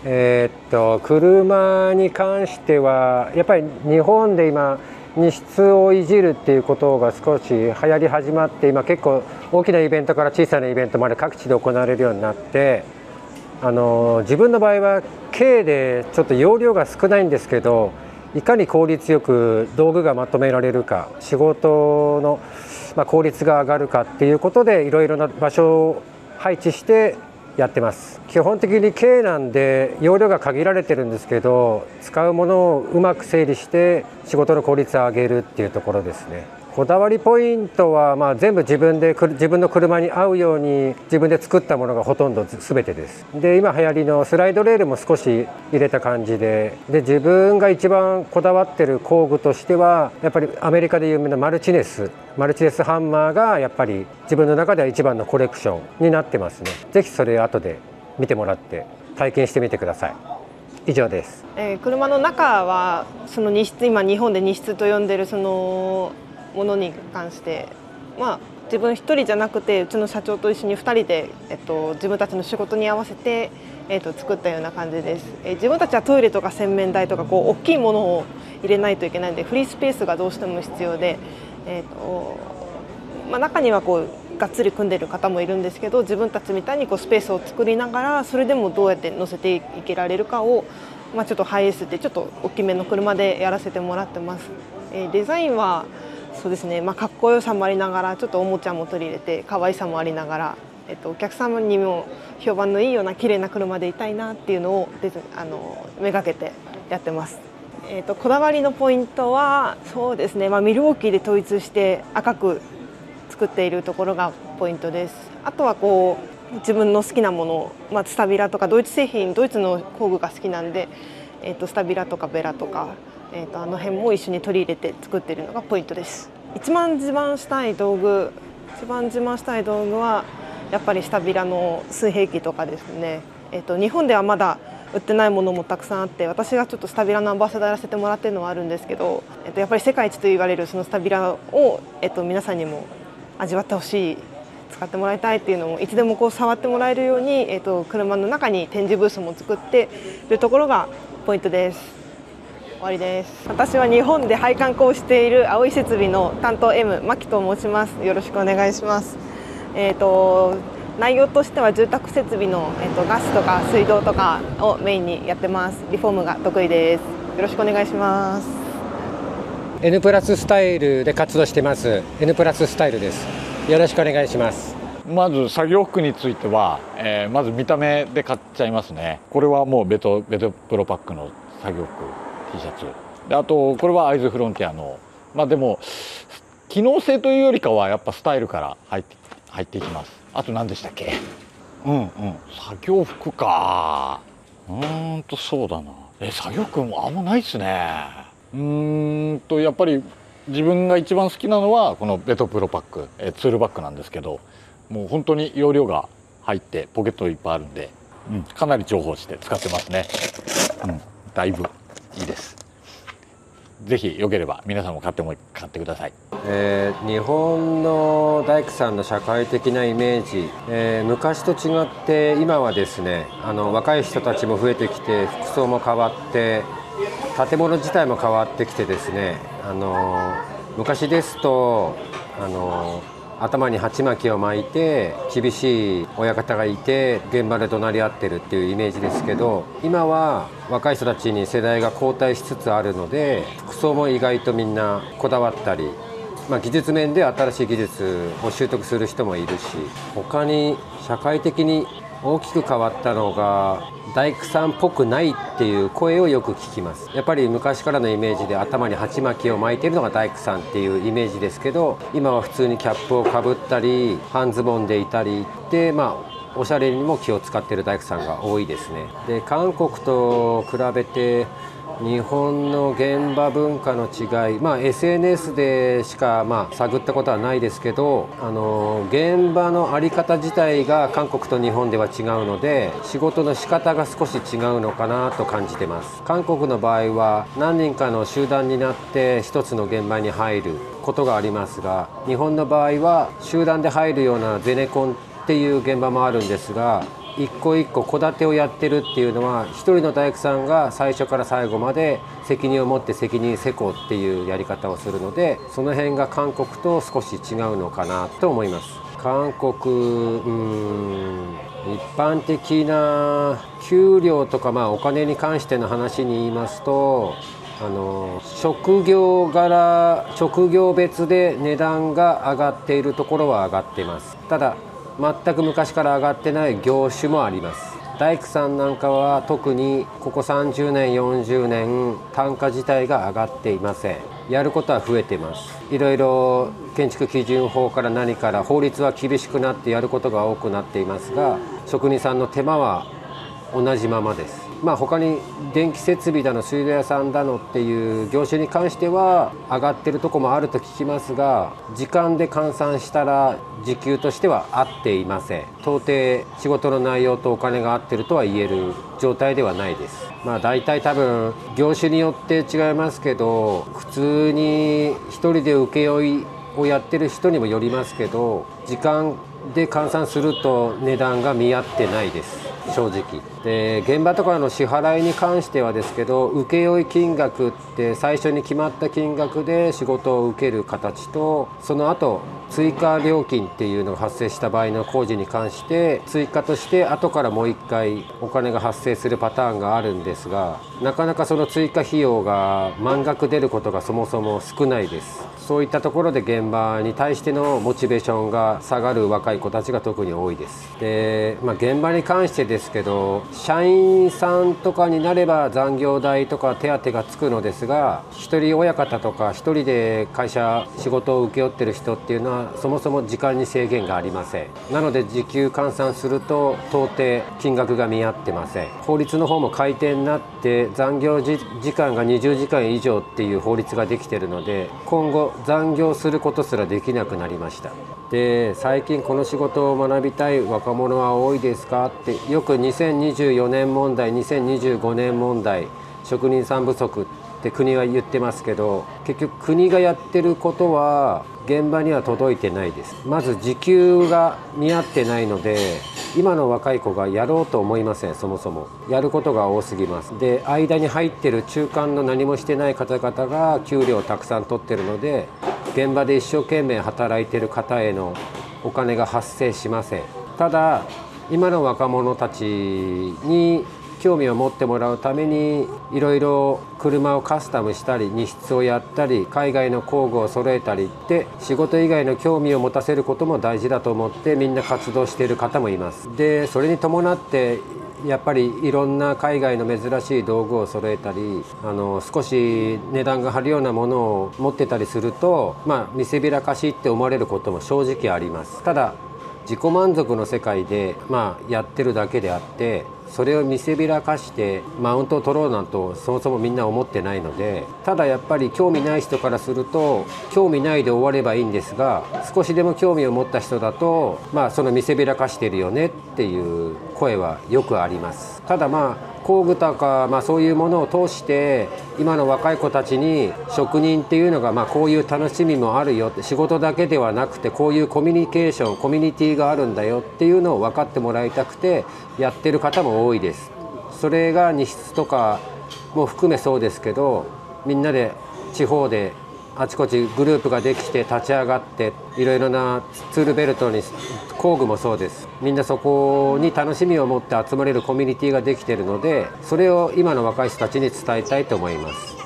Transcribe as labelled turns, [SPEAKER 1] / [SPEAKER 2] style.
[SPEAKER 1] 車に関してはやっぱり日本で今荷室をいじるっていうことが少し流行り始まって、今結構大きなイベントから小さなイベントまで各地で行われるようになって、自分の場合は軽でちょっと容量が少ないんですけど、いかに効率よく道具がまとめられるか、仕事の効率が上がるかっていうことでいろいろな場所を配置してやってます。基本的に軽なんで容量が限られてるんですけど、使うものをうまく整理して仕事の効率を上げるっていうところですね。こだわりポイントは全部自分の車に合うように自分で作ったものがほとんど全てです。で、今流行りのスライドレールも少し入れた感じで、自分が一番こだわってる工具としてはやっぱりアメリカで有名なマルチネスハンマーがやっぱり自分の中では一番のコレクションになってますね。ぜひそれ後で見てもらって体験してみてください。以上です。
[SPEAKER 2] 車の中はその荷室、今日本で荷室と呼んでるそのものに関して、自分一人じゃなくてうちの社長と一緒に2人で、自分たちの仕事に合わせて、作ったような感じです。自分たちはトイレとか洗面台とか大きいものを入れないといけないのでフリースペースがどうしても必要で、中にはがっつり組んでる方もいるんですけど、自分たちみたいにスペースを作りながらそれでもどうやって乗せていけられるかを、ちょっとハイエースってちょっと大きめの車でやらせてもらってます。デザインはそうですね、かっこよさもありながらちょっとおもちゃも取り入れて可愛さもありながら、お客様にも評判のいいような綺麗な車でいたいなっていうのをめがけてやってます。こだわりのポイントはそうですね、ミルウォーキーで統一して赤く作っているところがポイントです。あとは自分の好きなもの、スタビラとかドイツ製品、ドイツの工具が好きなんで、スタビラとかベラとか、あの辺も一緒に取り入れて作っているのがポイントです。一番自慢したい道具はやっぱりスタビラの水平器とかですね。日本ではまだ売ってないものもたくさんあって、私がちょっとスタビラのアンバサダーやらせてもらってるのはあるんですけど、やっぱり世界一と言われるそのスタビラを、皆さんにも味わってほしい、使ってもらいたいっていうのもいつでも触ってもらえるように、車の中に展示ブースも作っているところがポイントです。終わりです。私は日本で配管工をしている青い設備の担当 M マキと申します。よろしくお願いします。内容としては住宅設備の、ガスとか水道とかをメインにやってます。リフォームが得意です。よろしくお願いします。
[SPEAKER 1] N プラススタイルで活動してます N プラススタイルです。よろしくお願いします。
[SPEAKER 3] まず作業服については、まず見た目で買っちゃいますね。これはもうベトプロパックの作業服 T シャツで、あとこれはアイズフロンティアの、でも機能性というよりかはやっぱスタイルから入っていきます。あと何でしたっけ、作業服か。そうだな、作業服もあんまないっすね。やっぱり自分が一番好きなのはこのベトプロパック、ツールバッグなんですけど、もう本当に容量が入ってポケットいっぱいあるんで、かなり重宝して使ってますね。だいぶいいです。ぜひよければ皆さんも買ってください。
[SPEAKER 1] 日本の大工さんの社会的なイメージ、昔と違って今はですね、若い人たちも増えてきて服装も変わって建物自体も変わってきてですね、昔ですと頭に鉢巻きを巻いて厳しい親方がいて現場で怒鳴り合ってるっていうイメージですけど、今は若い人たちに世代が交代しつつあるので、服装も意外とみんなこだわったり、技術面で新しい技術を習得する人もいるし、他に社会的に大きく変わったのが大工さんっぽくないっていう声をよく聞きます。やっぱり昔からのイメージで頭に鉢巻きを巻いているのが大工さんっていうイメージですけど、今は普通にキャップをかぶったり半ズボンでいたりで、おしゃれにも気を使っている大工さんが多いですね。で、韓国と比べて日本の現場文化の違い、SNS でしか探ったことはないですけど、現場の在り方自体が韓国と日本では違うので、仕事の仕方が少し違うのかなと感じてます。韓国の場合は何人かの集団になって一つの現場に入ることがありますが、日本の場合は集団で入るようなゼネコンっていう現場もあるんですが、 一個一個戸建てをやってるっていうのは、一人の大工さんが最初から最後まで責任を持って責任施工っていうやり方をするので、その辺が韓国と少し違うのかなと思います。韓国、一般的な給料とか、お金に関しての話に言いますと、職業別で値段が上がっているところは上がっています。ただ全く昔から上がってない業種もあります。大工さんなんかは特にここ30年40年単価自体が上がっていません。やることは増えています。いろいろ建築基準法から何から法律は厳しくなってやることが多くなっていますが、職人さんの手間は同じままです。他に電気設備だの水道屋さんだのっていう業種に関しては上がってるとこもあると聞きますが、時間で換算したら時給としては合っていません。到底仕事の内容とお金が合ってるとは言える状態ではないです。大体多分業種によって違いますけど、普通に一人で請負をやってる人にもよりますけど、時間で換算すると値段が見合ってないです、正直。で、現場とかの支払いに関してはですけど、請負金額って最初に決まった金額で仕事を受ける形と、その後追加料金っていうのが発生した場合の工事に関して追加として後からもう一回お金が発生するパターンがあるんですが、なかなかその追加費用が満額出ることがそもそも少ないです。そういったところで現場に対してのモチベーションが下がる若い子たちが特に多いです。で、現場に関してですけど、社員さんとかになれば残業代とか手当がつくのですが、一人親方とか一人で会社仕事を請け負ってる人っていうのはそもそも時間に制限がありません。なので時給換算すると到底金額が見合ってません。法律の方も改定になって残業時間が20時間以上っていう法律ができているので、今後残業することすらできなくなりました。で、最近この仕事を学びたい若者は多いですかってよく2024年問題2025年問題職人さん不足って国は言ってますけど、結局国がやってることは現場には届いてないです。まず時給が見合ってないので、今の若い子がやろうと思いません。そもそもやることが多すぎます。で、間に入ってる中間の何もしてない方々が給料をたくさん取ってるので、現場で一生懸命働いてる方へのお金が発生しません。ただ今の若者たちに興味を持ってもらうためにいろいろ車をカスタムしたり荷室をやったり海外の工具を揃えたりって仕事以外の興味を持たせることも大事だと思ってみんな活動している方もいます。で、それに伴ってやっぱりいろんな海外の珍しい道具を揃えたり少し値段が張るようなものを持ってたりすると、見せびらかしって思われることも正直あります。ただ自己満足の世界で、やってるだけであって、それを見せびらかしてマウントを取ろうなんとそもそもみんな思ってないので、ただやっぱり興味ない人からすると興味ないで終わればいいんですが、少しでも興味を持った人だとその見せびらかしてるよねっていう声はよくあります。ただ工具とか、そういうものを通して今の若い子たちに職人っていうのがこういう楽しみもあるよって、仕事だけではなくてこういうコミュニケーションコミュニティがあるんだよっていうのを分かってもらいたくてやってる方も多いです。それが荷室とかも含めそうですけど、みんなで地方であちこちグループができて立ち上がっていろいろなツールベルトに工具もそうです。みんなそこに楽しみを持って集まれるコミュニティができているので、それを今の若い人たちに伝えたいと思います。